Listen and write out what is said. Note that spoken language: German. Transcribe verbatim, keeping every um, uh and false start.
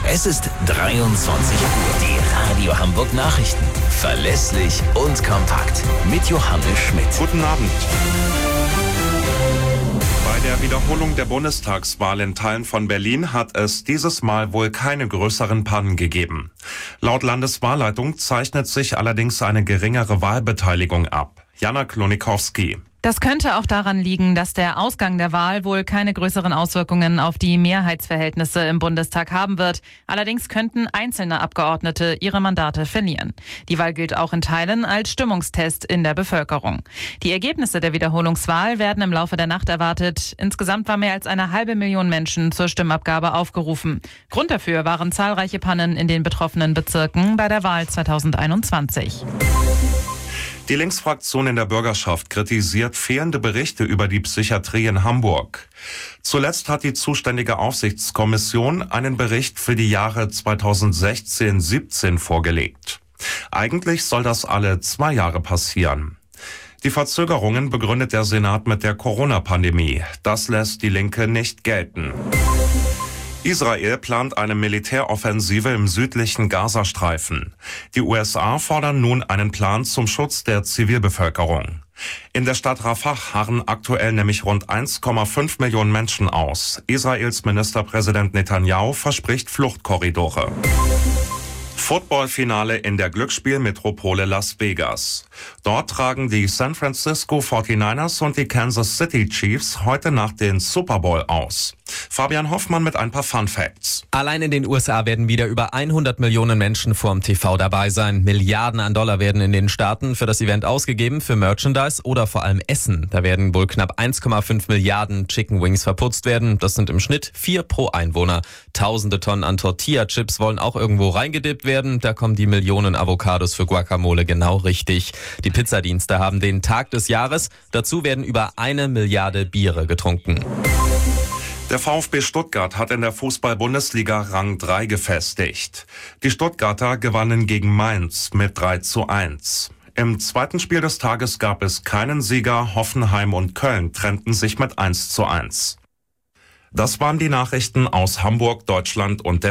Es ist dreiundzwanzig Uhr. Die Radio Hamburg Nachrichten. Verlässlich und kompakt. Mit Johannes Schmidt. Guten Abend. Bei der Wiederholung der Bundestagswahl in Teilen von Berlin hat es dieses Mal wohl keine größeren Pannen gegeben. Laut Landeswahlleitung zeichnet sich allerdings eine geringere Wahlbeteiligung ab. Jana Klonikowski. Das könnte auch daran liegen, dass der Ausgang der Wahl wohl keine größeren Auswirkungen auf die Mehrheitsverhältnisse im Bundestag haben wird. Allerdings könnten einzelne Abgeordnete ihre Mandate verlieren. Die Wahl gilt auch in Teilen als Stimmungstest in der Bevölkerung. Die Ergebnisse der Wiederholungswahl werden im Laufe der Nacht erwartet. Insgesamt war mehr als eine halbe Million Menschen zur Stimmabgabe aufgerufen. Grund dafür waren zahlreiche Pannen in den betroffenen Bezirken bei der Wahl zweitausendeinundzwanzig. Die Linksfraktion in der Bürgerschaft kritisiert fehlende Berichte über die Psychiatrie in Hamburg. Zuletzt hat die zuständige Aufsichtskommission einen Bericht für die Jahre zweitausendsechzehn siebzehn vorgelegt. Eigentlich soll das alle zwei Jahre passieren. Die Verzögerungen begründet der Senat mit der Corona-Pandemie. Das lässt die Linke nicht gelten. Israel plant eine Militäroffensive im südlichen Gazastreifen. Die U S A fordern nun einen Plan zum Schutz der Zivilbevölkerung. In der Stadt Rafah harren aktuell nämlich rund eins Komma fünf Millionen Menschen aus. Israels Ministerpräsident Netanyahu verspricht Fluchtkorridore. Footballfinale in der Glücksspielmetropole Las Vegas. Dort tragen die San Francisco forty-niners und die Kansas City Chiefs heute Nacht den Super Bowl aus. Fabian Hoffmann mit ein paar Fun Facts. Allein in den U S A werden wieder über hundert Millionen Menschen vorm T V dabei sein. Milliarden an Dollar werden in den Staaten für das Event ausgegeben, für Merchandise oder vor allem Essen. Da werden wohl knapp eins Komma fünf Milliarden Chicken Wings verputzt werden. Das sind im Schnitt vier pro Einwohner. Tausende Tonnen an Tortilla-Chips wollen auch irgendwo reingedippt werden. Da kommen die Millionen Avocados für Guacamole genau richtig. Die Pizzadienste haben den Tag des Jahres. Dazu werden über eine Milliarde Biere getrunken. Der VfB Stuttgart hat in der Fußball-Bundesliga Rang drei gefestigt. Die Stuttgarter gewannen gegen Mainz mit drei zu eins. Im zweiten Spiel des Tages gab es keinen Sieger. Hoffenheim und Köln trennten sich mit eins zu eins. Das waren die Nachrichten aus Hamburg, Deutschland und der